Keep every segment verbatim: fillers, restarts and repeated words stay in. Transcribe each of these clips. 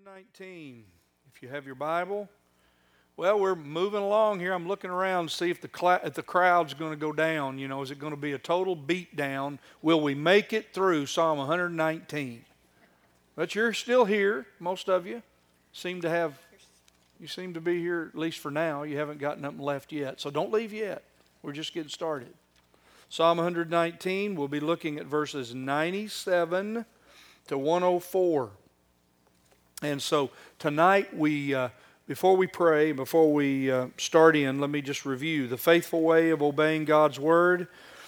nineteen, if you have your Bible. Well, we're moving along here. I'm looking around to see if the, cl- if the crowd's going to go down. You know, is it going to be a total beat down? Will we make it through Psalm one nineteen? But you're still here, most of you. Seem to have, you seem to be here, at least for now. You haven't got nothing left yet. So don't leave yet. We're just getting started. Psalm one nineteen, we'll be looking at verses ninety-seven to one oh four. And so tonight we, uh, before we pray, before we uh, start in, let me just review the faithful way of obeying God's Word.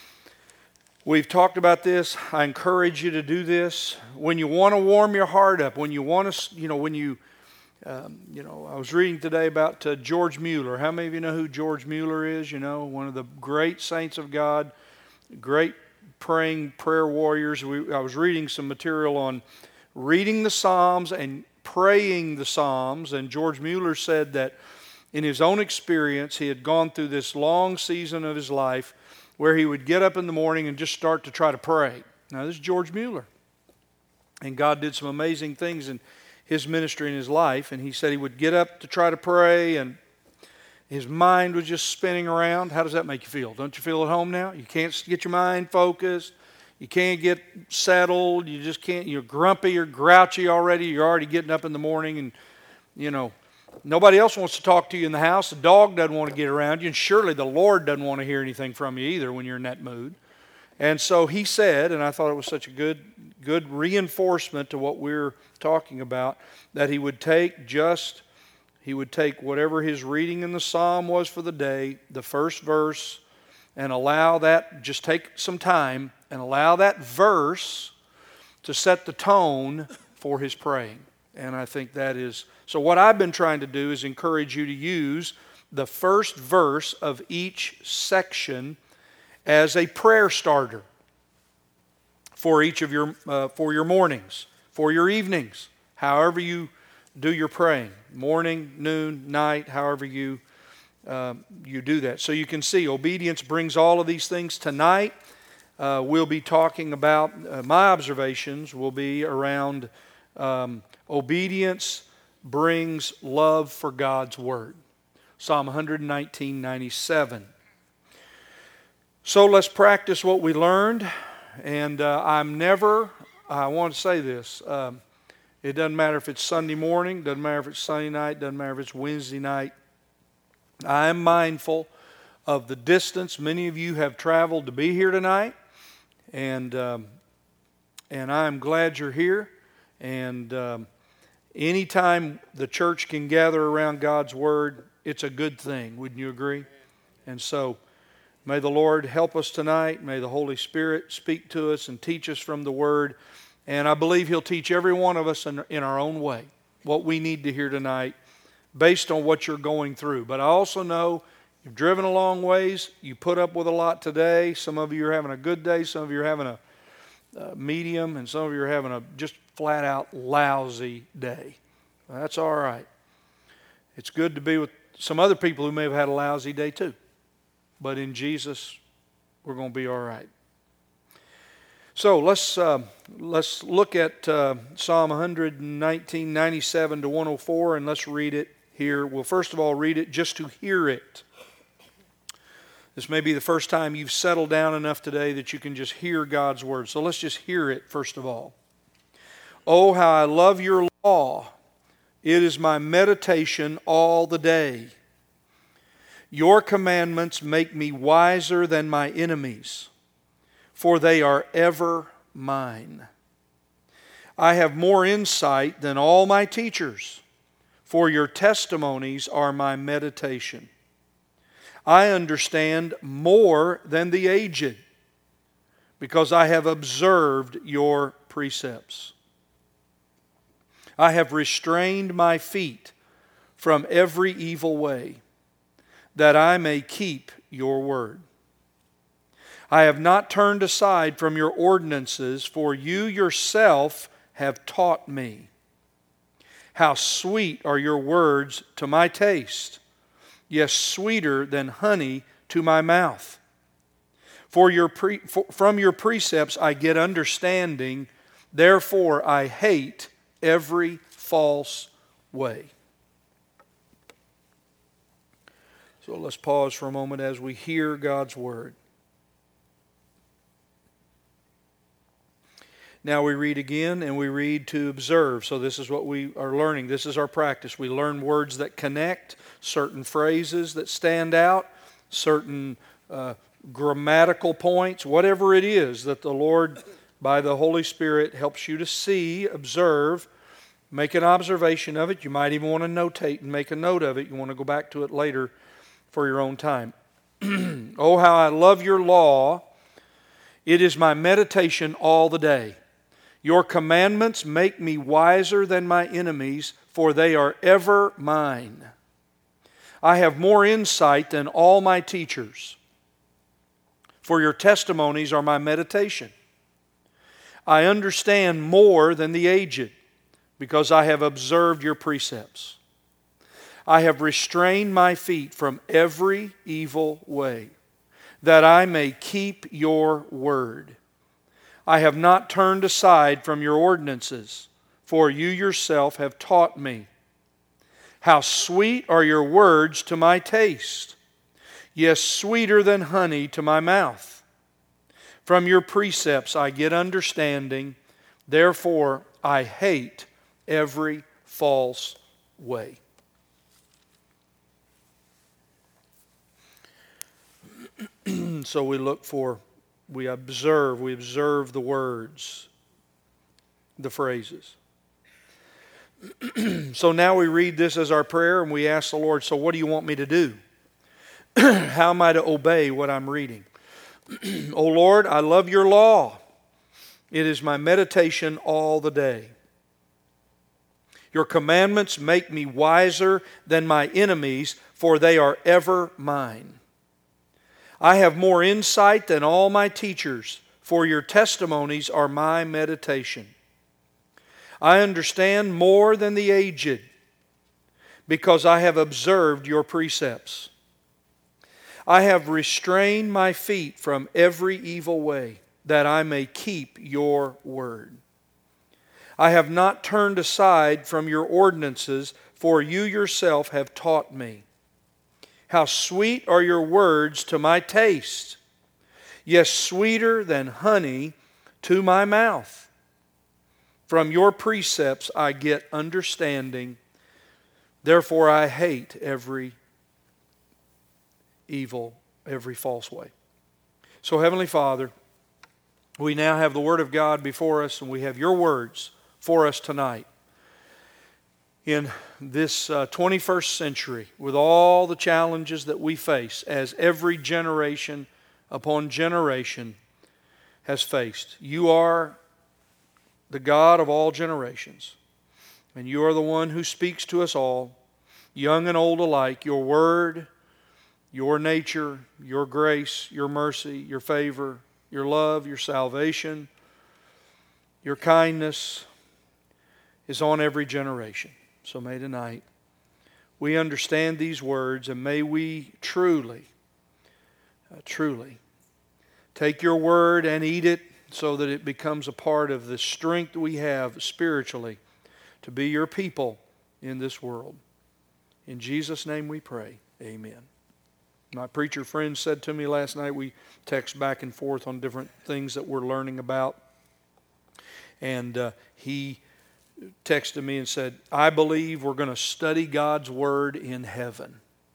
We've talked about this. I encourage you to do this. When you want to warm your heart up, when you want to, you know, when you, um, you know, I was reading today about uh, George Mueller. How many of you know who George Mueller is? You know, one of the great saints of God, great praying prayer warriors. We, I was reading some material on reading the Psalms and praying the Psalms, and George Mueller said that in his own experience, he had gone through this long season of his life where he would get up in the morning and just start to try to pray. Now, this is George Mueller, and God did some amazing things in his ministry and his life, and he said he would get up to try to pray, and his mind was just spinning around. How does that make you feel? Don't you feel at home now? You can't get your mind focused. You can't get settled. You just can't. You're grumpy or grouchy already. You're already getting up in the morning, and, you know, nobody else wants to talk to you in the house. The dog doesn't want to get around you, and surely the Lord doesn't want to hear anything from you either when you're in that mood. And so he said, and I thought it was such a good, good reinforcement to what we're talking about, that he would take just, he would take whatever his reading in the psalm was for the day, the first verse, and allow that, just take some time and allow that verse to set the tone for his praying. And I think that is, so what I've been trying to do is encourage you to use the first verse of each section as a prayer starter for each of your, uh, for your mornings, for your evenings, however you do your praying, morning, noon, night, however you Uh, you do that. So you can see obedience brings all of these things. Tonight uh, we'll be talking about, uh, my observations will be around um, obedience brings love for God's Word. Psalm one nineteen, ninety-seven. So let's practice what we learned. And uh, I'm never, I want to say this, um, it doesn't matter if it's Sunday morning, doesn't matter if it's Sunday night, doesn't matter if it's Wednesday night. I am mindful of the distance many of you have traveled to be here tonight, and um, and I am glad you're here. And um, anytime the church can gather around God's Word, it's a good thing. Wouldn't you agree? And so, may the Lord help us tonight. May the Holy Spirit speak to us and teach us from the Word. And I believe He'll teach every one of us in, in our own way what we need to hear tonight, based on what you're going through. But I also know you've driven a long ways. You put up with a lot today. Some of you are having a good day. Some of you are having a, a medium. And some of you are having a just flat out lousy day. Well, that's all right. It's good to be with some other people who may have had a lousy day too. But in Jesus, we're going to be all right. So let's uh, let's look at uh, Psalm one nineteen, ninety-seven to one oh four, and let's read it here. We'll first of all read it just to hear it. This may be the first time you've settled down enough today that you can just hear God's Word. So let's just hear it first of all. Oh, how I love your law. It is my meditation all the day. Your commandments make me wiser than my enemies, for they are ever mine. I have more insight than all my teachers, for your testimonies are my meditation. I understand more than the aged, because I have observed your precepts. I have restrained my feet from every evil way, that I may keep your word. I have not turned aside from your ordinances, for you yourself have taught me. How sweet are your words to my taste, yes, sweeter than honey to my mouth. For your pre, for, from your precepts I get understanding, therefore I hate every false way. So let's pause for a moment as we hear God's word. Now we read again, and we read to observe. So this is what we are learning. This is our practice. We learn words that connect, certain phrases that stand out, certain uh, grammatical points, whatever it is that the Lord, by the Holy Spirit, helps you to see, observe, make an observation of it. You might even want to notate and make a note of it. You want to go back to it later for your own time. Oh, how I love your law. It is my meditation all the day. Your commandments make me wiser than my enemies, for they are ever mine. I have more insight than all my teachers, for your testimonies are my meditation. I understand more than the aged, because I have observed your precepts. I have restrained my feet from every evil way, that I may keep your word. I have not turned aside from your ordinances, for you yourself have taught me. How sweet are your words to my taste, yes, sweeter than honey to my mouth. From your precepts I get understanding, therefore I hate every false way. So we look for, we observe, we observe the words, the phrases. So now we read this as our prayer and we ask the Lord, so what do you want me to do? How am I to obey what I'm reading? O Lord, I love your law. It is my meditation all the day. Your commandments make me wiser than my enemies, for they are ever mine. I have more insight than all my teachers, for your testimonies are my meditation. I understand more than the aged, because I have observed your precepts. I have restrained my feet from every evil way, that I may keep your word. I have not turned aside from your ordinances, for you yourself have taught me. How sweet are your words to my taste, yes, sweeter than honey to my mouth. From your precepts I get understanding, therefore I hate every evil, every false way. So Heavenly Father, we now have the Word of God before us, and we have your words for us tonight. In this uh, twenty-first century, with all the challenges that we face, as every generation upon generation has faced, you are the God of all generations, and you are the one who speaks to us all, young and old alike. Your word, your nature, your grace, your mercy, your favor, your love, your salvation, your kindness is on every generation. So may tonight we understand these words, and may we truly, uh, truly take your word and eat it so that it becomes a part of the strength we have spiritually to be your people in this world. In Jesus' name we pray. Amen. My preacher friend said to me last night, we text back and forth on different things that we're learning about, and uh, he texted me and said, I believe we're going to study God's Word in heaven.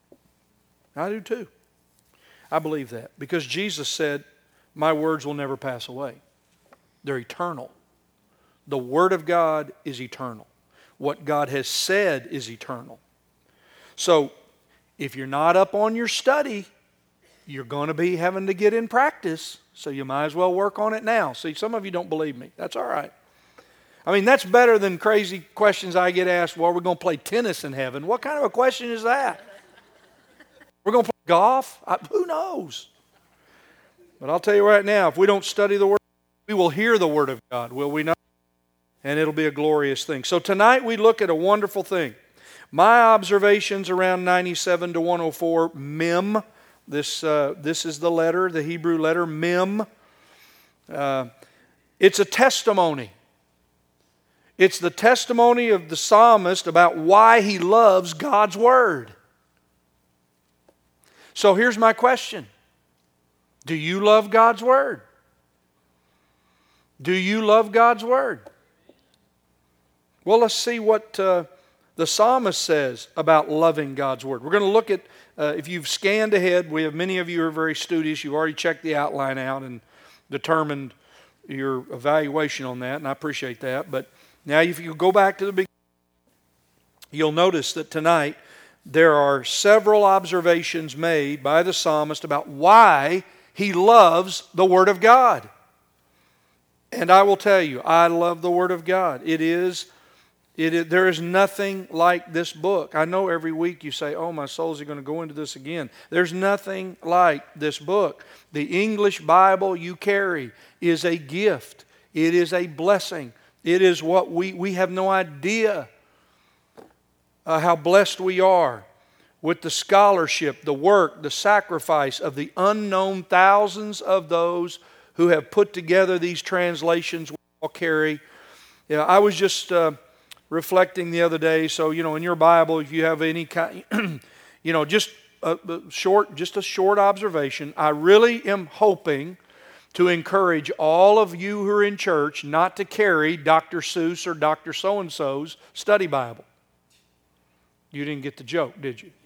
I do too. I believe that. Because Jesus said, my words will never pass away. They're eternal. The Word of God is eternal. What God has said is eternal. So, if you're not up on your study, you're going to be having to get in practice. So you might as well work on it now. See, some of you don't believe me. That's all right. I mean, that's better than crazy questions I get asked, well, we're going to play tennis in heaven. What kind of a question is that? We're going to play golf? I, who knows? But I'll tell you right now, if we don't study the Word, we will hear the Word of God, will we not? And it'll be a glorious thing. So tonight we look at a wonderful thing. My observations around ninety-seven to one oh four, Mem. This, uh, this is the letter, the Hebrew letter, Mem. Uh, it's a testimony. It's the testimony of the psalmist about why he loves God's Word. So here's my question. Do you love God's Word? Do you love God's Word? Well, let's see what uh, the psalmist says about loving God's Word. We're going to look at, uh, if you've scanned ahead, we have many of you who are very studious. You've already checked the outline out and determined your evaluation on that, and I appreciate that. But now if you go back to the beginning, you'll notice that tonight there are several observations made by the psalmist about why he loves the Word of God. And I will tell you, I love the Word of God. It is, it is, there is nothing like this book. I know every week you say, oh, my souls are going to go into this again. There's nothing like this book. The English Bible you carry is a gift. It is a blessing. It is what we, we have no idea uh, how blessed we are with the scholarship, the work, the sacrifice of the unknown thousands of those who have put together these translations we all carry. Yeah, I was just uh, reflecting the other day. So, you know, in your Bible, if you have any kind, you know, just a, a short, just a short observation. I really am hoping to encourage all of you who are in church not to carry Doctor Seuss or Doctor So-and-so's study Bible. You didn't get the joke, did you?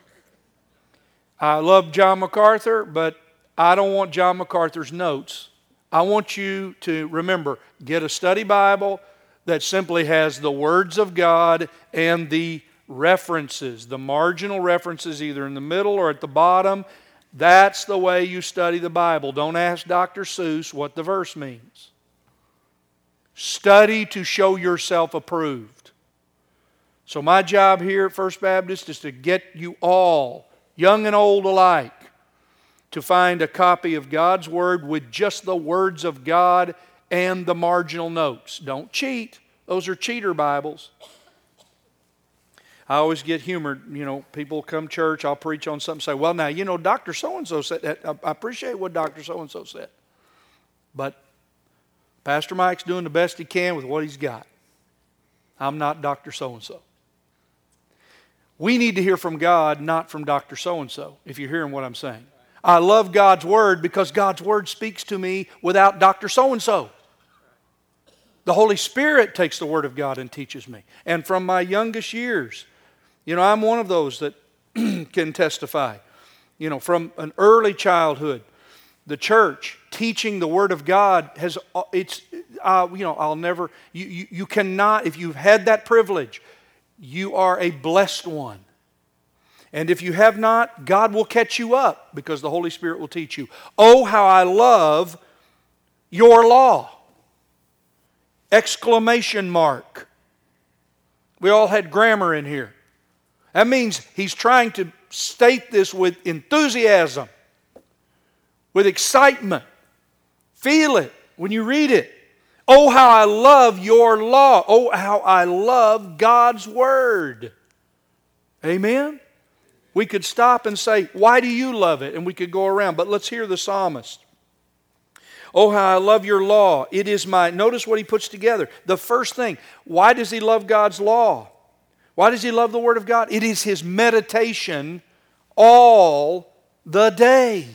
I love John MacArthur, but I don't want John MacArthur's notes. I want you to remember, get a study Bible that simply has the words of God and the references, the marginal references either in the middle or at the bottom. That's the way you study the Bible. Don't ask Doctor Seuss what the verse means. Study to show yourself approved. So my job here at First Baptist is to get you all, young and old alike, to find a copy of God's Word with just the words of God and the marginal notes. Don't cheat. Those are cheater Bibles. I always get humored, you know, people come to church, I'll preach on something, say, well, now, you know, Doctor So-and-so said that. I appreciate what Doctor So-and-so said. But Pastor Mike's doing the best he can with what he's got. I'm not Doctor So-and-so. We need to hear from God, not from Doctor So-and-so, if you're hearing what I'm saying. I love God's Word because God's Word speaks to me without Doctor So-and-so. The Holy Spirit takes the Word of God and teaches me. And from my youngest years, you know, I'm one of those that can testify. You know, from an early childhood, the church teaching the Word of God has, it's, uh, you know, I'll never, you, you, you cannot, if you've had that privilege, you are a blessed one. And if you have not, God will catch you up because the Holy Spirit will teach you. Oh, how I love your law. Exclamation mark. We all had grammar in here. That means he's trying to state this with enthusiasm, with excitement. Feel it when you read it. Oh, how I love your law. Oh, how I love God's Word. Amen? We could stop and say, why do you love it? And we could go around. But let's hear the psalmist. Oh, how I love your law. It is my, notice what he puts together. The first thing, why does he love God's law? Why does he love the Word of God? It is his meditation all the day.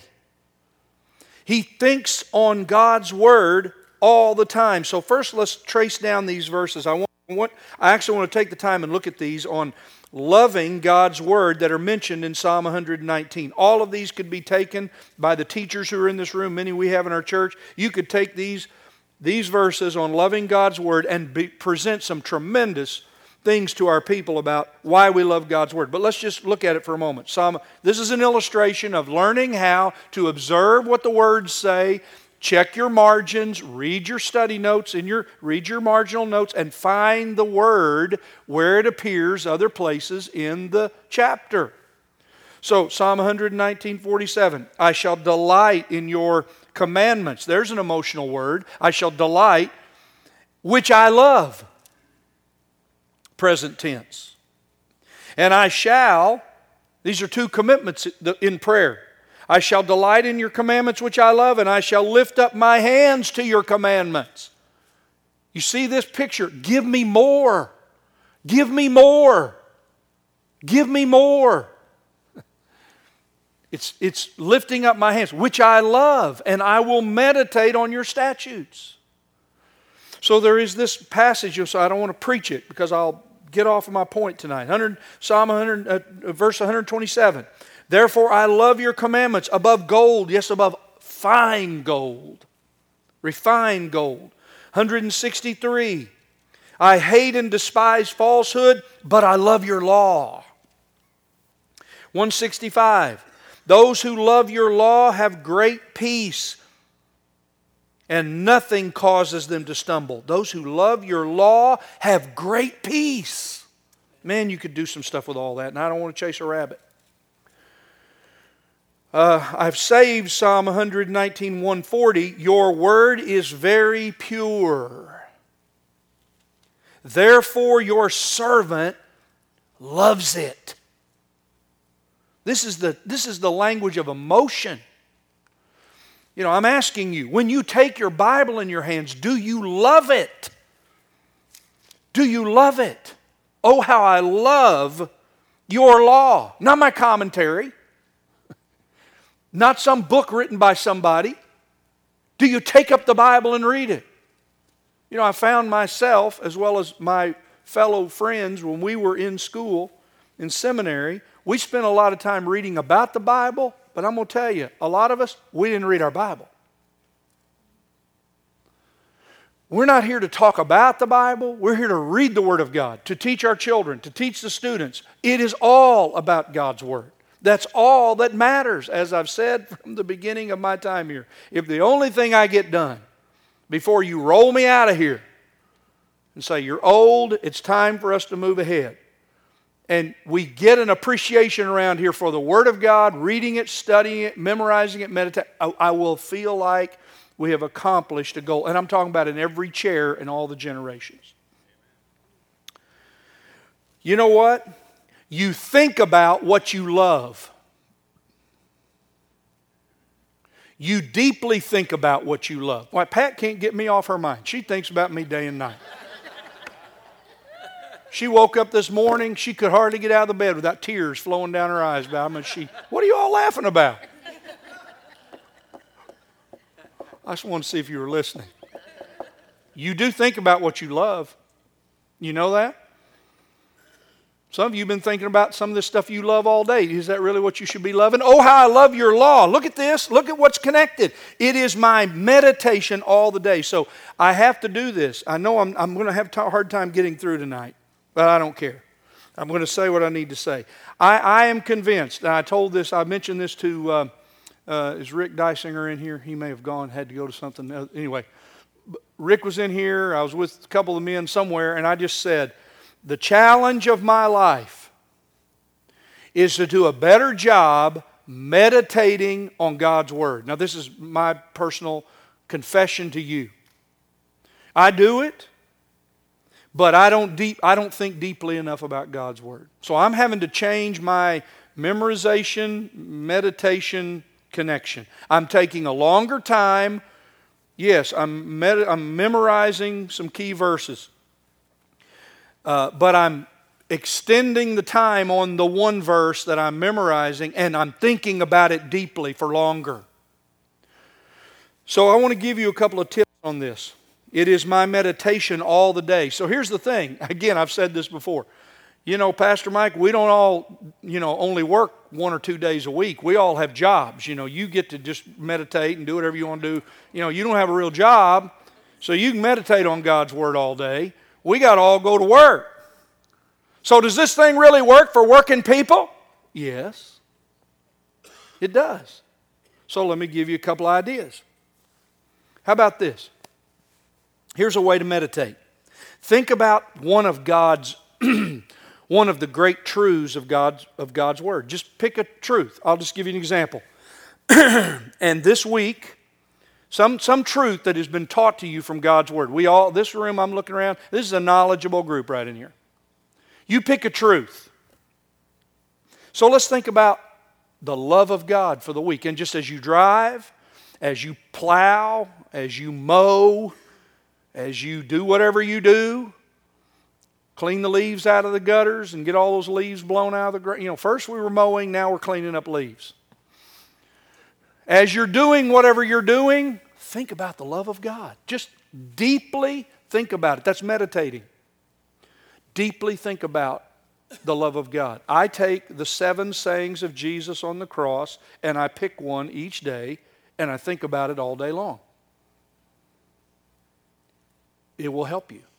He thinks on God's Word all the time. So first let's trace down these verses. I want, want I actually want to take the time and look at these on loving God's Word that are mentioned in Psalm one hundred nineteen. All of these could be taken by the teachers who are in this room, many we have in our church. You could take these, these verses on loving God's Word and be, present some tremendous things to our people about why we love God's Word. But let's just look at it for a moment. Psalm, this is an illustration of learning how to observe what the words say. Check your margins, read your study notes, in your, read your marginal notes, and find the word where it appears other places in the chapter. So, Psalm one nineteen, forty-seven, I shall delight in your commandments. There's an emotional word. I shall delight, which I love. Present tense. And I shall, these are two commitments in prayer. I shall delight in your commandments which I love, and I shall lift up my hands to your commandments. You see this picture? Give me more. Give me more. Give me more. It's, it's lifting up my hands, which I love, and I will meditate on your statutes. So there is this passage, so I don't want to preach it because I'll get off of my point tonight. one hundred, Psalm one hundred, uh, verse one twenty-seven. Therefore I love your commandments above gold, yes, above fine gold, refined gold. one sixty-three. I hate and despise falsehood, but I love your law. one sixty-five. Those who love your law have great peace, and nothing causes them to stumble. Those who love your law have great peace. Man, you could do some stuff with all that, and I don't want to chase a rabbit. Uh, I've saved Psalm one nineteen, one forty. Your word is very pure. Therefore your servant loves it. This is the, this is the language of emotion. You know, I'm asking you, when you take your Bible in your hands, do you love it? Do you love it? Oh, how I love your law. Not my commentary. Not some book written by somebody. Do you take up the Bible and read it? You know, I found myself, as well as my fellow friends, when we were in school, in seminary, we spent a lot of time reading about the Bible, but I'm going to tell you, a lot of us, we didn't read our Bible. We're not here to talk about the Bible. We're here to read the Word of God, to teach our children, to teach the students. It is all about God's Word. That's all that matters, as I've said from the beginning of my time here. If the only thing I get done before you roll me out of here and say, you're old, it's time for us to move ahead, and we get an appreciation around here for the Word of God, reading it, studying it, memorizing it, meditating, I, I will feel like we have accomplished a goal. And I'm talking about in every chair in all the generations. You know what? You think about what you love. You deeply think about what you love. Why, Pat can't get me off her mind. She thinks about me day and night. She woke up this morning, she could hardly get out of the bed without tears flowing down her eyes about how much she, what are you all laughing about? I just want to see if you were listening. You do think about what you love. You know that? Some of you have been thinking about some of this stuff you love all day. Is that really what you should be loving? Oh, how I love your law. Look at this. Look at what's connected. It is my meditation all the day. So I have to do this. I know I'm, I'm going to have a hard time getting through tonight, but I don't care. I'm going to say what I need to say. I, I am convinced, and I told this, I mentioned this to, uh, uh, is Rick Dysinger in here? He may have gone, had to go to something else. Anyway, Rick was in here. I was with a couple of men somewhere, and I just said, the challenge of my life is to do a better job meditating on God's Word. Now, this is my personal confession to you. I do it, but I don't deep, I don't think deeply enough about God's Word. So I'm having to change my memorization, meditation connection. I'm taking a longer time. Yes, I'm, med- I'm memorizing some key verses. Uh, but I'm extending the time on the one verse that I'm memorizing, and I'm thinking about it deeply for longer. So I want to give you a couple of tips on this. It is my meditation all the day. So here's the thing. Again, I've said this before. You know, Pastor Mike, we don't all, you know, only work one or two days a week. We all have jobs. You know, you get to just meditate and do whatever you want to do. You know, you don't have a real job, so you can meditate on God's Word all day. We got to all go to work. So does this thing really work for working people? Yes, it does. So let me give you a couple ideas. How about this? Here's a way to meditate. Think about one of God's, one of the great truths of God's, of God's Word. Just pick a truth. I'll just give you an example. And this week, Some, some truth that has been taught to you from God's Word. We all, this room I'm looking around, this is a knowledgeable group right in here. You pick a truth. So let's think about the love of God for the week. And just as you drive, as you plow, as you mow, as you do whatever you do, clean the leaves out of the gutters and get all those leaves blown out of the ground. You know, first we were mowing, now we're cleaning up leaves. As you're doing whatever you're doing, think about the love of God. Just deeply think about it. That's meditating. Deeply think about the love of God. I take the seven sayings of Jesus on the cross and I pick one each day and I think about it all day long. It will help you.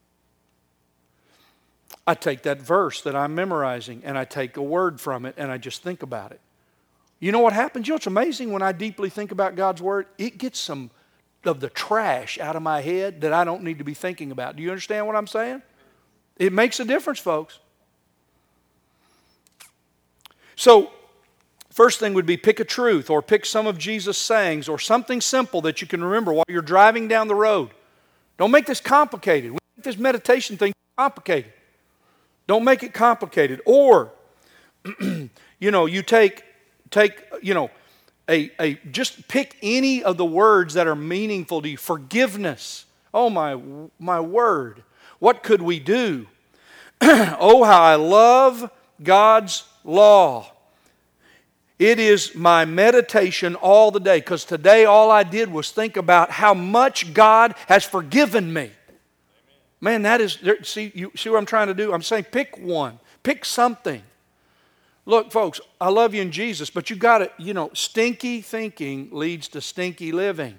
I take that verse that I'm memorizing and I take a word from it and I just think about it. You know what happens? You know what's amazing when I deeply think about God's Word? It gets some of the trash out of my head that I don't need to be thinking about. Do you understand what I'm saying? It makes a difference, folks. So, first thing would be pick a truth or pick some of Jesus' sayings or something simple that you can remember while you're driving down the road. Don't make this complicated. We make this meditation thing complicated. Don't make it complicated. Or, you know, you take... Take, you know, a, a just pick any of the words that are meaningful to you. Forgiveness. Oh, my, my word. What could we do? Oh, how I love God's law. It is my meditation all the day, because today all I did was think about how much God has forgiven me. Man, that is, see, you see what I'm trying to do? I'm saying pick one. Pick something. Look, folks, I love you in Jesus, but you got to, you know, stinky thinking leads to stinky living.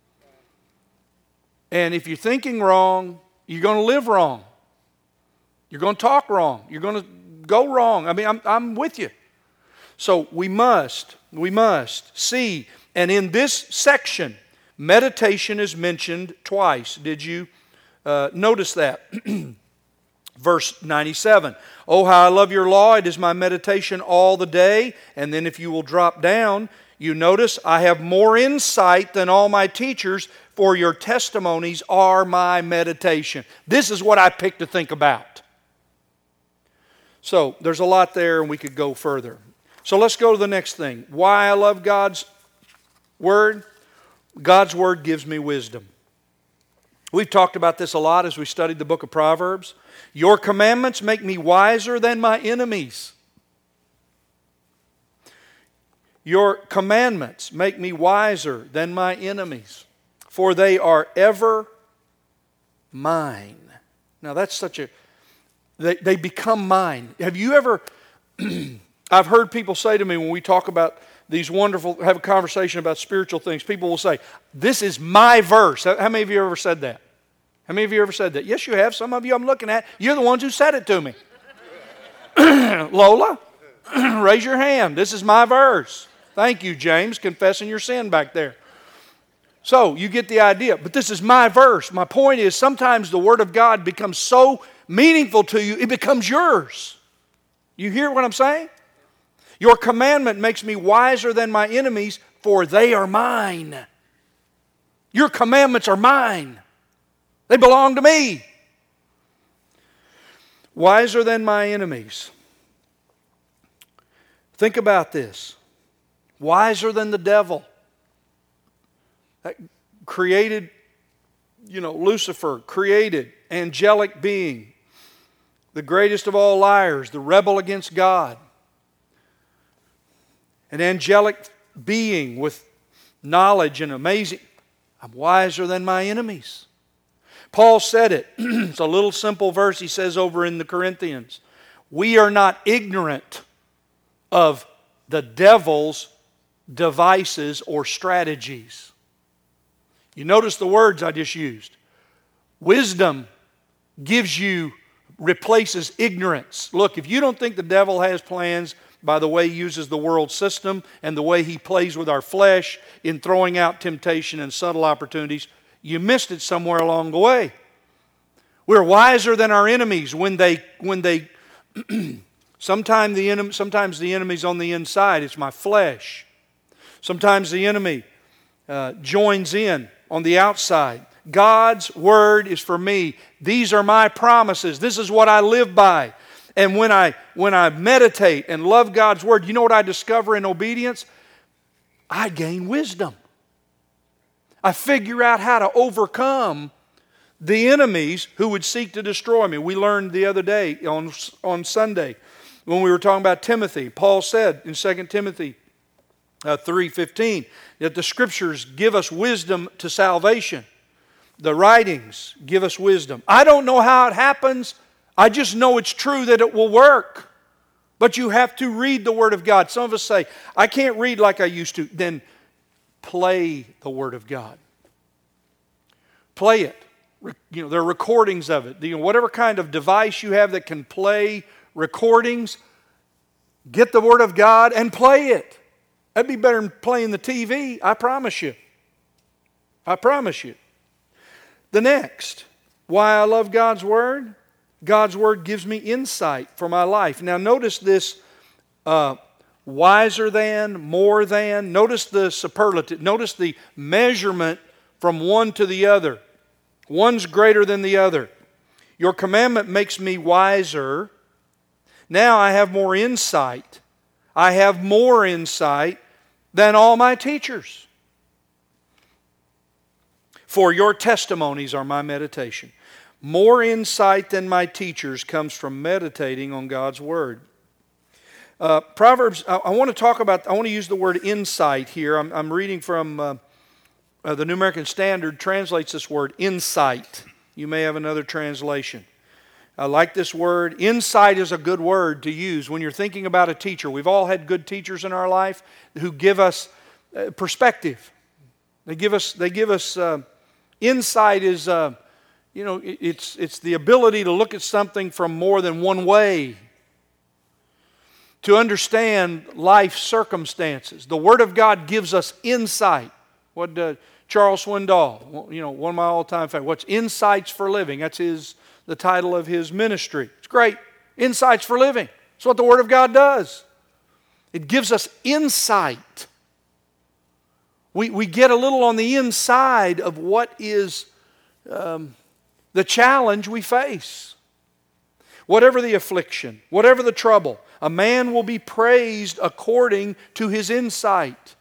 And if you're thinking wrong, you're going to live wrong. You're going to talk wrong. You're going to go wrong. I mean, I'm, I'm with you. So we must, we must see, and in this section, meditation is mentioned twice. Did you uh, notice that? Verse ninety-seven, oh, how I love your law. It is my meditation all the day. And then if you will drop down, you notice, I have more insight than all my teachers, for your testimonies are my meditation. This is what I picked to think about. So there's a lot there, and we could go further. So let's go to the next thing. Why I love God's Word? God's Word gives me wisdom. We've talked about this a lot as we studied the book of Proverbs. Your commandments make me wiser than my enemies. Your commandments make me wiser than my enemies, for they are ever mine. Now that's such a, they, they become mine. Have you ever, I've heard people say to me when we talk about these wonderful, have a conversation about spiritual things, people will say, this is my verse. How many of you have ever said that? How many of you ever said that? Yes, you have. Some of you I'm looking at. You're the ones who said it to me. Lola, raise your hand. This is my verse. Thank you, James, confessing your sin back there. So, you get the idea. But this is my verse. My point is, sometimes the Word of God becomes so meaningful to you, it becomes yours. You hear what I'm saying? Your commandment makes me wiser than my enemies, for they are mine. Your commandments are mine. They belong to me. Wiser than my enemies. Think about this. Wiser than the devil. That created, you know, Lucifer, created angelic being. The greatest of all liars, the rebel against God. An angelic being with knowledge and amazing. I'm wiser than my enemies. Paul said it. It's a little simple verse he says over in the Corinthians. We are not ignorant of the devil's devices or strategies. You notice the words I just used. Wisdom gives you, replaces ignorance. Look, if you don't think the devil has plans by the way he uses the world system and the way he plays with our flesh in throwing out temptation and subtle opportunities, you missed it somewhere along the way. We're wiser than our enemies when they, when they, sometimes the enemy, sometimes the enemy's on the inside. It's my flesh. Sometimes the enemy uh, joins in on the outside. God's Word is for me. These are my promises. This is what I live by. And when I, when I meditate and love God's Word, you know what I discover in obedience? I gain wisdom. I figure out how to overcome the enemies who would seek to destroy me. We learned the other day on, on Sunday when we were talking about Timothy. Paul said in Second Timothy uh, three fifteen that the Scriptures give us wisdom to salvation. The writings give us wisdom. I don't know how it happens. I just know it's true that it will work. But you have to read the Word of God. Some of us say, I can't read like I used to. Then play the Word of God. Play it. You know, there are recordings of it. You know, whatever kind of device you have that can play recordings, get the Word of God and play it. That'd be better than playing the T V, I promise you. I promise you. The next, why I love God's Word. God's Word gives me insight for my life. Now notice this uh, wiser than, more than. Notice the superlative. Notice the measurement from one to the other. One's greater than the other. Your commandment makes me wiser. Now I have more insight. I have more insight than all my teachers. For your testimonies are my meditation. More insight than my teachers comes from meditating on God's Word. Uh, Proverbs, I, I want to talk about, I want to use the word insight here. I'm, I'm reading from uh, uh, the New American Standard, translates this word insight. You may have another translation. I like this word. Insight is a good word to use when you're thinking about a teacher. We've all had good teachers in our life who give us uh, perspective. They give us, they give us, uh, insight is, uh, you know, it's, it's the ability to look at something from more than one way. To understand life's circumstances. The Word of God gives us insight. What uh, Charles Swindoll, you know, one of my all-time favorites. What's Insights for Living? That's his, the title of his ministry. It's great. Insights for Living. That's what the Word of God does. It gives us insight. We, we get a little on the inside of what is um, the challenge we face. Whatever the affliction, whatever the trouble, a man will be praised according to his insight.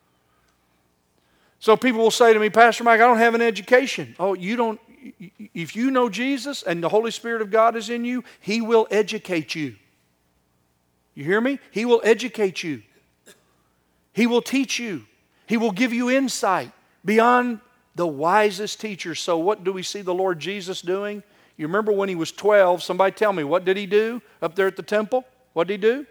So people will say to me, Pastor Mike, I don't have an education. Oh, you don't, if you know Jesus and the Holy Spirit of God is in you, He will educate you. You hear me? He will educate you. He will teach you. He will give you insight beyond the wisest teachers. So what do we see the Lord Jesus doing? You remember when He was twelve, somebody tell me, what did He do up there at the temple? What did He do?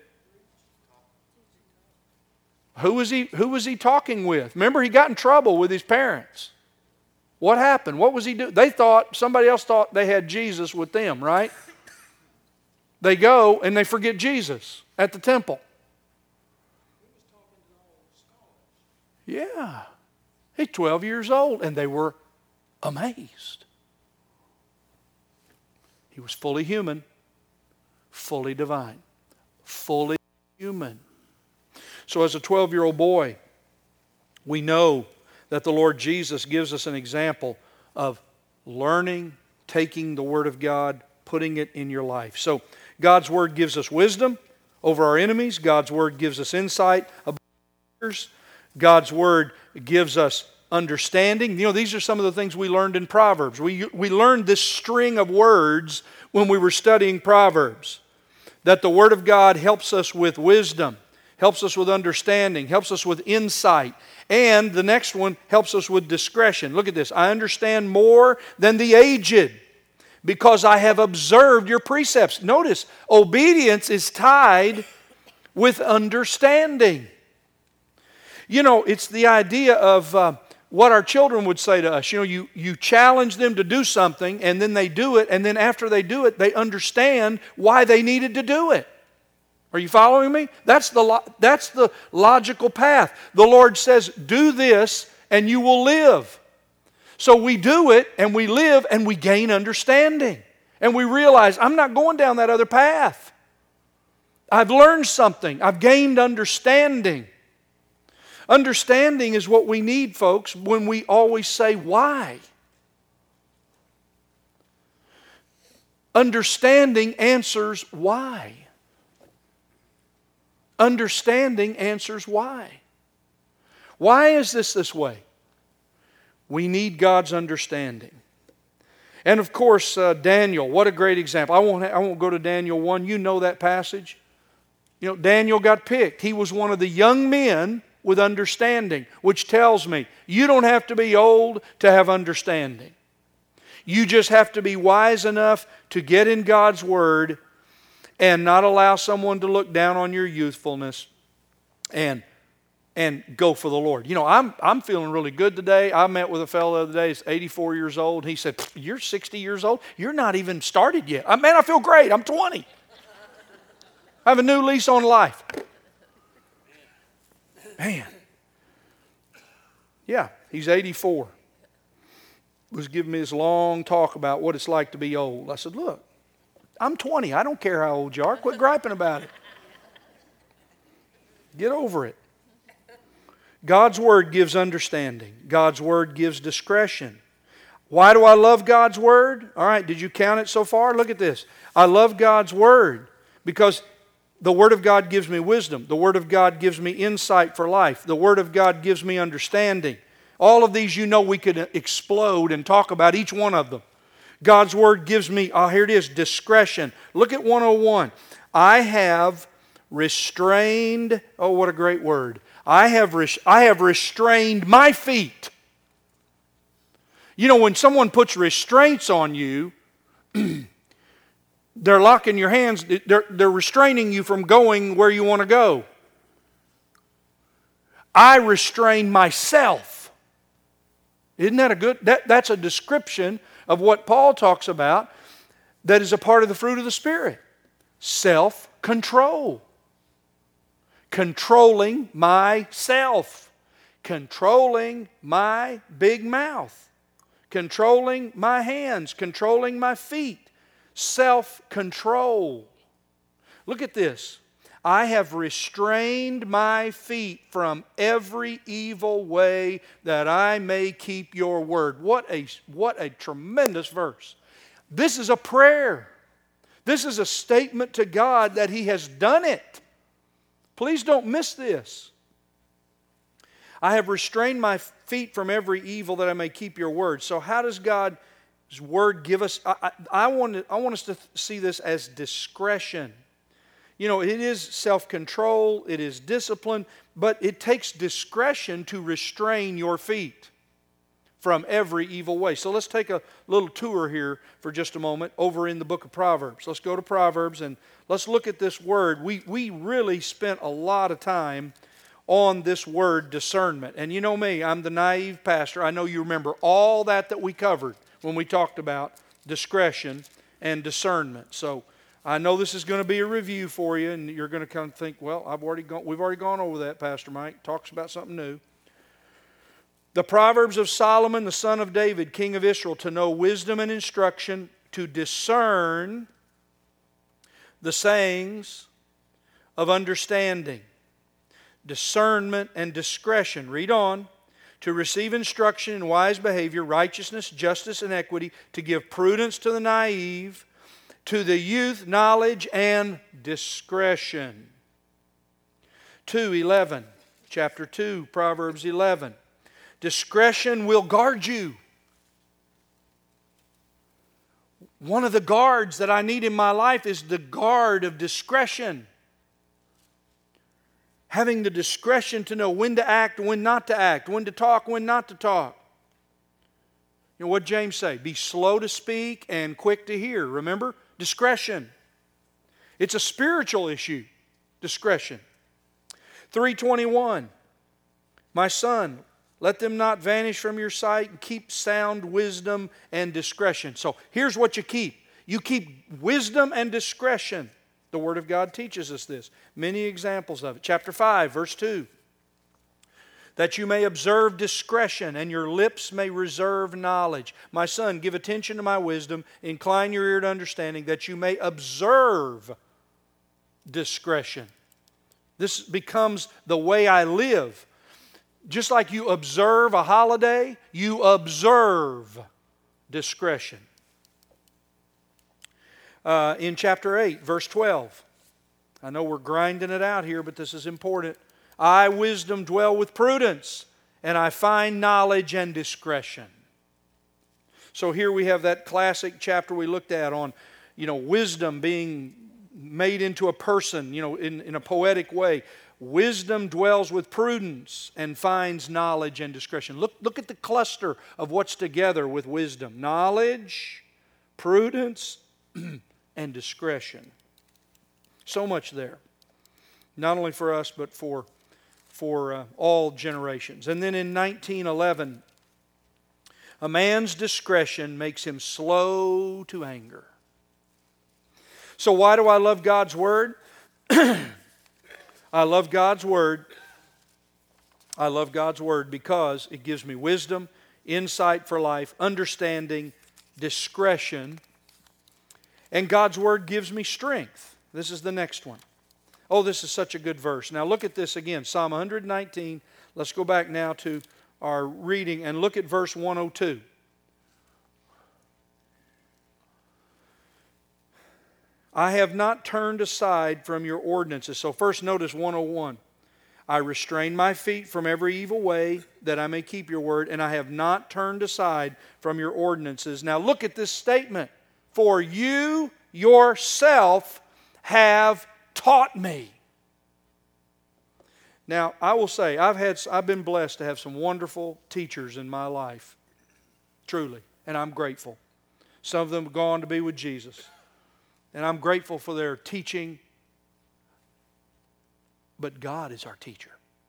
Who was he, who was he talking with? Remember, he got in trouble with his parents. What happened? What was he doing? They thought, somebody else thought they had Jesus with them, right? They go and they forget Jesus at the temple. Yeah. He's twelve years old, and they were amazed. He was fully human, fully divine, fully human. So as a twelve-year-old boy, we know that the Lord Jesus gives us an example of learning, taking the Word of God, putting it in your life. So God's Word gives us wisdom over our enemies. God's Word gives us insight about others. God's Word gives us understanding. You know, these are some of the things we learned in Proverbs. We, we learned this string of words when we were studying Proverbs. That the Word of God helps us with wisdom, helps us with understanding, helps us with insight. And the next one helps us with discretion. Look at this. I understand more than the aged because I have observed your precepts. Notice, obedience is tied with understanding. You know, it's the idea of uh, what our children would say to us. You know, you, you challenge them to do something and then they do it, and then after they do it, they understand why they needed to do it. Are you following me? That's the, that's the logical path. The Lord says, do this and you will live. So we do it and we live and we gain understanding. And we realize, I'm not going down that other path. I've learned something. I've gained understanding. Understanding is what we need, folks, when we always say, why? Understanding answers why. Understanding answers why. Why is this this way? We need God's understanding. And of course, uh, Daniel, what a great example. I won't, I won't go to Daniel one. You know that passage. You know, Daniel got picked. He was one of the young men with understanding, which tells me you don't have to be old to have understanding. You just have to be wise enough to get in God's Word and not allow someone to look down on your youthfulness and and go for the Lord. You know, I'm I'm feeling really good today. I met with a fellow the other day, he's eighty-four years old. And he said, "You're sixty years old? You're not even started yet." I, man, I feel great. I'm twenty. I have a new lease on life. Man. Yeah, he's eighty-four. Was giving me this long talk about what it's like to be old. I said, "Look, I'm twenty. I don't care how old you are. Quit griping about it. Get over it." God's Word gives understanding. God's Word gives discretion. Why do I love God's Word? All right, did you count it so far? Look at this. I love God's Word because the Word of God gives me wisdom. The Word of God gives me insight for life. The Word of God gives me understanding. All of these, you know, we could explode and talk about each one of them. God's Word gives me, oh, here it is, discretion. Look at one oh one. I have restrained, oh, what a great word. I have, res- I have restrained my feet. You know, when someone puts restraints on you, they're locking your hands, they're, they're restraining you from going where you want to go. I restrain myself. Isn't that a good, that, that's a description of what Paul talks about that is a part of the fruit of the Spirit. Self-control. Controlling myself. Controlling my big mouth. Controlling my hands. Controlling my feet. Self-control. Look at this. I have restrained my feet from every evil way that I may keep your word. What a, what a tremendous verse. This is a prayer. This is a statement to God that He has done it. Please don't miss this. I have restrained my feet from every evil that I may keep your word. So how does God's word give us? I, I, I, want, to, I want us to see this as discretion. You know, it is self-control, it is discipline, but it takes discretion to restrain your feet from every evil way. So let's take a little tour here for just a moment over in the book of Proverbs. Let's go to Proverbs and let's look at this word. We, we really spent a lot of time on this word discernment. And you know me, I'm the naive pastor. I know you remember all that that we covered when we talked about discretion and discernment. So I know this is going to be a review for you, and you're going to kind of think, well, I've already gone, we've already gone over that, Pastor Mike. Talks about something new. The Proverbs of Solomon, the son of David, king of Israel, to know wisdom and instruction, to discern the sayings of understanding. Discernment and discretion. Read on. To receive instruction in wise behavior, righteousness, justice, and equity, to give prudence to the naive, to the youth, knowledge and discretion. two eleven, chapter two, Proverbs eleven. Discretion will guard you. One of the guards that I need in my life is the guard of discretion. Having the discretion to know when to act, when not to act, when to talk, when not to talk. You know what James say? Be slow to speak and quick to hear. Remember? Discretion. It's a spiritual issue. Discretion. three twenty-one. My son, let them not vanish from your sight, and keep sound wisdom and discretion. So here's what you keep. You keep wisdom and discretion. The Word of God teaches us this. Many examples of it. Chapter five, verse two. That you may observe discretion, and your lips may reserve knowledge. My son, give attention to my wisdom, incline your ear to understanding, that you may observe discretion. This becomes the way I live. Just like you observe a holiday, you observe discretion. Uh, in chapter eight, verse twelve. I know we're grinding it out here, but this is important. I, wisdom, dwell with prudence, and I find knowledge and discretion. So here we have that classic chapter we looked at on, you know, wisdom being made into a person, you know, in, in a poetic way. Wisdom dwells with prudence and finds knowledge and discretion. Look, look at the cluster of what's together with wisdom. Knowledge, prudence, and discretion. So much there. Not only for us, but for, for uh, all generations. And then in nineteen eleven, a man's discretion makes him slow to anger. So why do I love God's Word? I love God's Word. I love God's Word because it gives me wisdom, insight for life, understanding, discretion, and God's Word gives me strength. This is the next one. Oh, this is such a good verse. Now look at this again, Psalm one nineteen. Let's go back now to our reading and look at verse one oh two. I have not turned aside from your ordinances. So first notice one oh one. I restrain my feet from every evil way that I may keep your word, and I have not turned aside from your ordinances. Now look at this statement. For you yourself have taught me. Now I will say, I've had, I've been blessed to have some wonderful teachers in my life. Truly. And I'm grateful. Some of them have gone to be with Jesus. And I'm grateful for their teaching. But God is our teacher.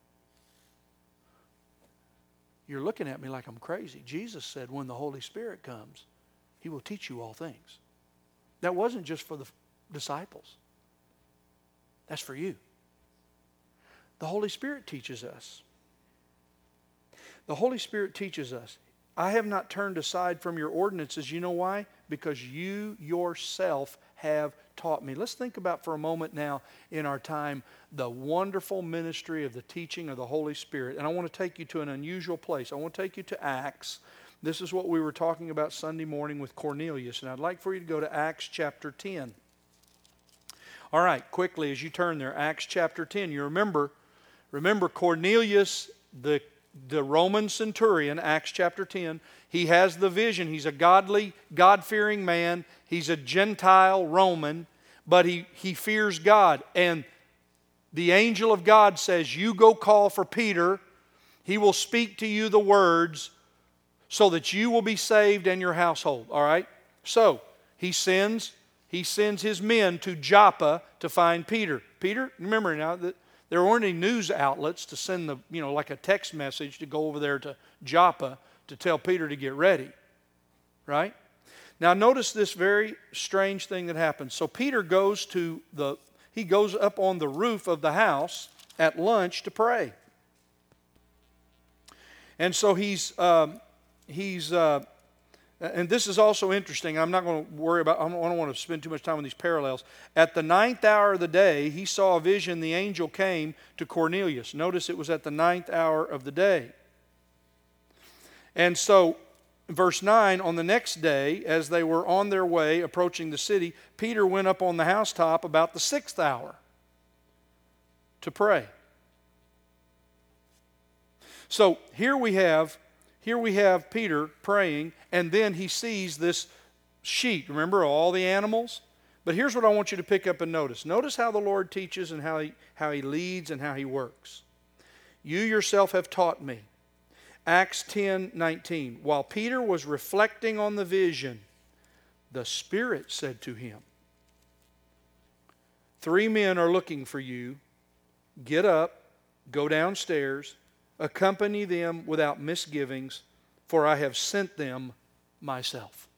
You're looking at me like I'm crazy. Jesus said when the Holy Spirit comes, He will teach you all things. That wasn't just for the disciples. That's for you. The Holy Spirit teaches us. The Holy Spirit teaches us. I have not turned aside from your ordinances. You know why? Because you yourself have taught me. Let's think about for a moment now in our time the wonderful ministry of the teaching of the Holy Spirit. And I want to take you to an unusual place. I want to take you to Acts. This is what we were talking about Sunday morning with Cornelius. And I'd like for you to go to Acts chapter ten. All right, quickly as you turn there, Acts chapter ten. You remember, remember Cornelius, the The Roman centurion, Acts chapter ten, he has the vision. He's a godly, God-fearing man. He's a Gentile Roman, but he, he fears God. And the angel of God says, you go call for Peter. He will speak to you the words so that you will be saved and your household. All right? So, he sends, he sends his men to Joppa to find Peter. Peter, remember now that there weren't any news outlets to send the, you know, like a text message to go over there to Joppa to tell Peter to get ready. Right? Now notice this very strange thing that happens. So Peter goes to the, he goes up on the roof of the house at lunch to pray. And so he's, um, he's, uh, and this is also interesting. I'm not going to worry about, I don't want to spend too much time on these parallels. At the ninth hour of the day, he saw a vision. The angel came to Cornelius. Notice it was at the ninth hour of the day. And so, verse nine, on the next day, as they were on their way approaching the city, Peter went up on the housetop about the sixth hour to pray. So here we have Here we have Peter praying, and then he sees this sheet. Remember all the animals? But here's what I want you to pick up and notice. Notice how the Lord teaches and how he, how he leads and how he works. You yourself have taught me. Acts ten nineteen. While Peter was reflecting on the vision, the Spirit said to him, three men are looking for you. Get up, go downstairs, accompany them without misgivings, for I have sent them myself.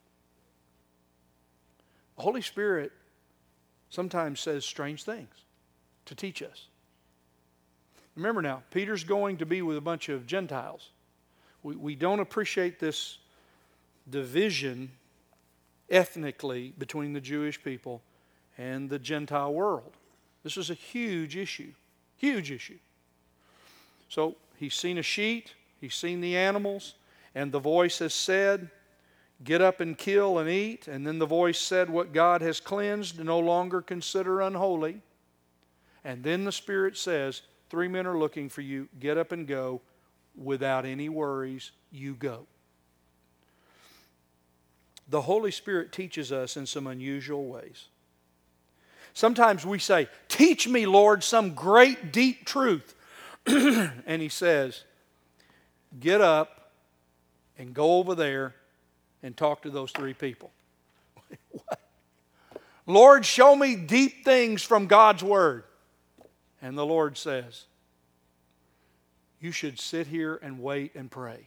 The Holy Spirit sometimes says strange things to teach us. Remember now, Peter's going to be with a bunch of Gentiles. We, we don't appreciate this division ethnically between the Jewish people and the Gentile world. This is a huge issue. Huge issue. So he's seen a sheet, he's seen the animals, and the voice has said, get up and kill and eat. And then the voice said, what God has cleansed, no longer consider unholy. And then the Spirit says, three men are looking for you. Get up and go. Without any worries, you go. the Holy Spirit teaches us in some unusual ways. Sometimes we say, teach me, Lord, some great deep truth. And He says, get up and go over there and talk to those three people. What? Lord, show me deep things from God's Word. And the Lord says, you should sit here and wait and pray.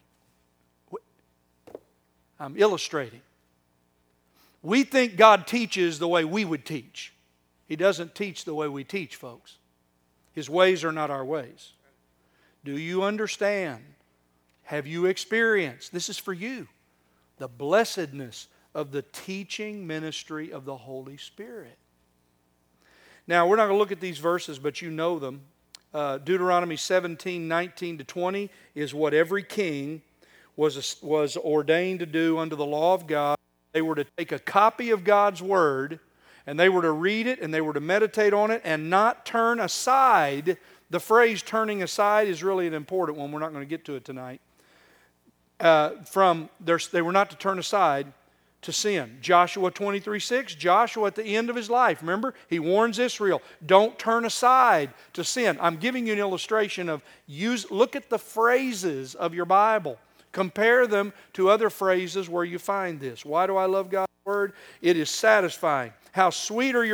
I'm illustrating. We think God teaches the way we would teach. He doesn't teach the way we teach, folks. His ways are not our ways. Do you understand? Have you experienced? This is for you. The blessedness of the teaching ministry of the Holy Spirit. Now, we're not going to look at these verses, but you know them. Uh, Deuteronomy seventeen, nineteen to twenty is what every king was, was ordained to do under the law of God. They were to take a copy of God's Word, and they were to read it, and they were to meditate on it, and not turn aside. The phrase turning aside is really an important one. We're not going to get to it tonight. Uh, from their, they were not to turn aside to sin. Joshua twenty-three six, Joshua at the end of his life, remember, he warns Israel, don't turn aside to sin. I'm giving you an illustration of, use. look at the phrases of your Bible. Compare them to other phrases where you find this. Why do I love God's Word? It is satisfying. How sweet are your...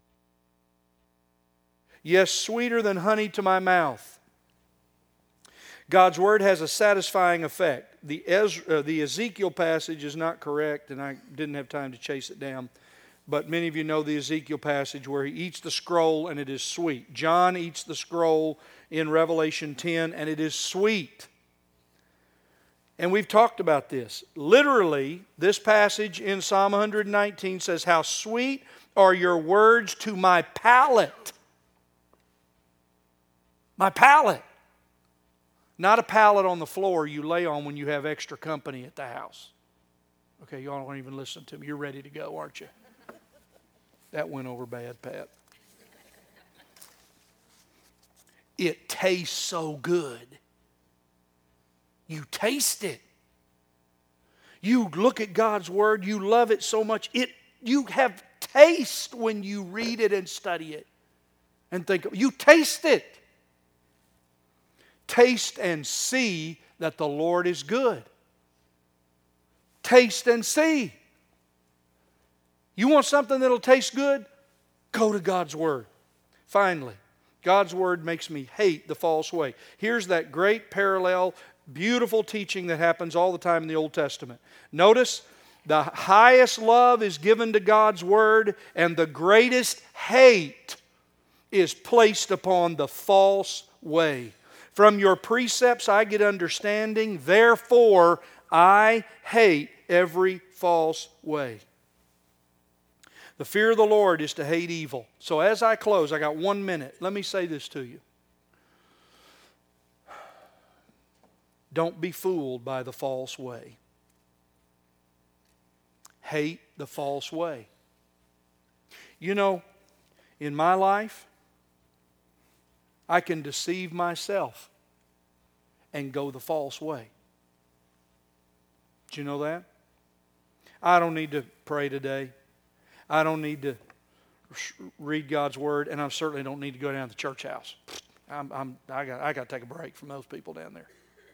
Yes, sweeter than honey to my mouth. God's Word has a satisfying effect. The, Ezra, uh, the Ezekiel passage is not correct, and I didn't have time to chase it down. But many of you know the Ezekiel passage where he eats the scroll and it is sweet. John eats the scroll in Revelation ten and it is sweet. And we've talked about this. Literally, this passage in Psalm one nineteen says, how sweet are your words to my palate. My palate. Not a pallet on the floor you lay on when you have extra company at the house. Okay, y'all don't even listen to me. You're ready to go, aren't you? That went over bad, Pat. It tastes so good. You taste it. You look at God's Word, you love it so much. It, you have taste when you read it and study it. And think, you taste it. Taste and see that the Lord is good. Taste and see. You want something that'll taste good? Go to God's Word. Finally, God's Word makes me hate the false way. Here's that great parallel, beautiful teaching that happens all the time in the Old Testament. Notice, the highest love is given to God's Word, and the greatest hate is placed upon the false way. From your precepts I get understanding, therefore I hate every false way. The fear of the Lord is to hate evil. So as I close, I got one minute. Let me say this to you. Don't be fooled by the false way. Hate the false way. You know, in my life, I can deceive myself and go the false way. Did you know that? I don't need to pray today. I don't need to read God's Word, and I certainly don't need to go down to the church house. I'm, I'm, I got, I got to take a break from those people down there.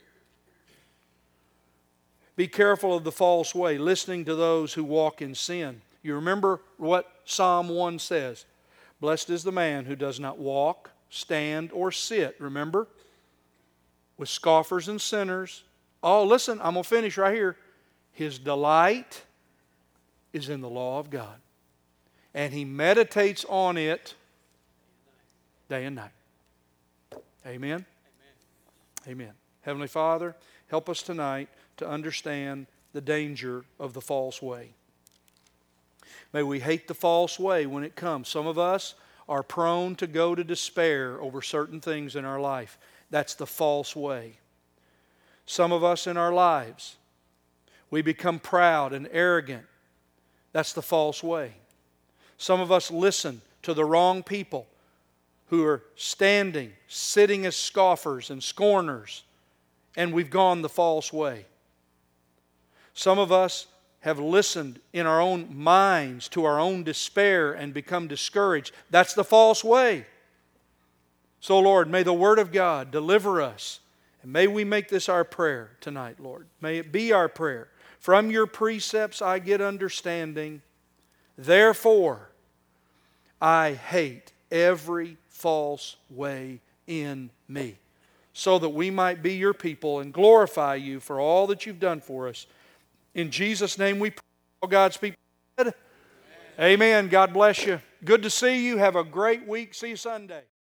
Be careful of the false way, listening to those who walk in sin. You remember what Psalm one says. Blessed is the man who does not walk, stand, or sit, remember? With scoffers and sinners. Oh, listen, I'm going to finish right here. His delight is in the law of God. And he meditates on it day and night. Amen? Amen. Amen. Heavenly Father, help us tonight to understand the danger of the false way. May we hate the false way when it comes. Some of us are prone to go to despair over certain things in our life. That's the false way. Some of us in our lives, we become proud and arrogant. That's the false way. Some of us listen to the wrong people who are standing, sitting as scoffers and scorners, and we've gone the false way. Some of us have listened in our own minds to our own despair and become discouraged. That's the false way. So, Lord, may the Word of God deliver us. And may we make this our prayer tonight, Lord. May it be our prayer. From your precepts I get understanding. Therefore, I hate every false way in me, so that we might be your people and glorify you for all that you've done for us. In Jesus' name we pray. All God's people said, Amen. Amen. God bless you. Good to see you. Have a great week. See you Sunday.